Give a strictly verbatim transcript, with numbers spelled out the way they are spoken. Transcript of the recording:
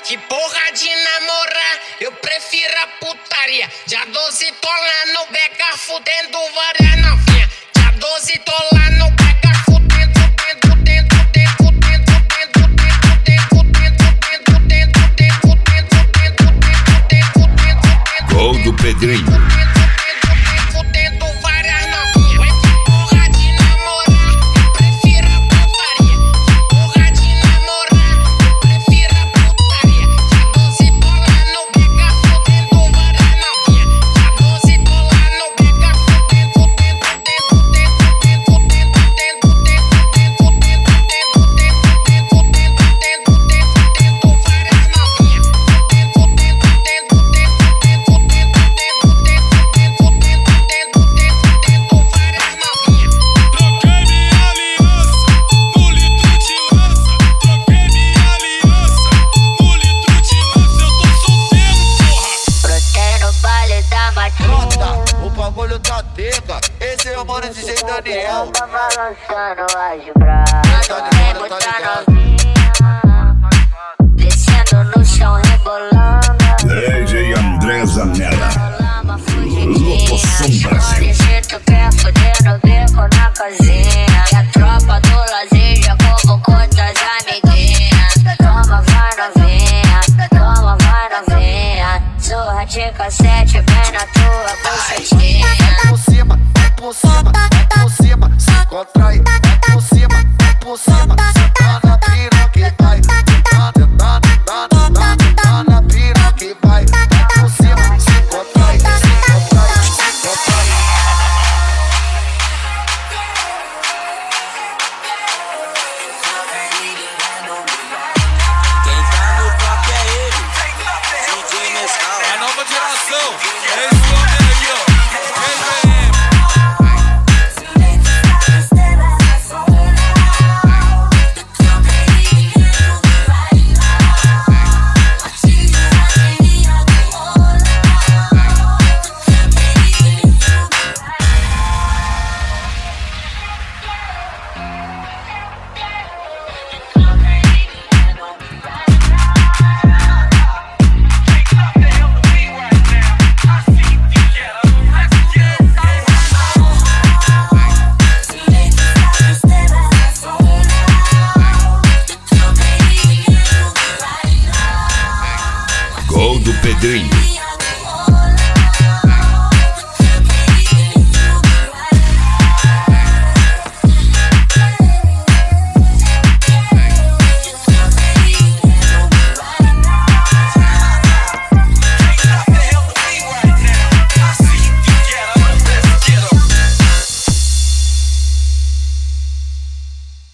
Que porra de namorar, eu prefiro a putaria. Dia doze tô lá no beca fudendo várias novinha. Dia doze tô lá no beca fudendo, fudendo, fudendo, fudendo, fudendo, fudendo, fudendo, fudendo, fudendo, fudendo. Gol do Pedrinho. Esse é o mano D J Daniel. Tá balançando as braças, vem muita novinha, descendo no chão rebolando. D J André Zanella, Locução Brasil.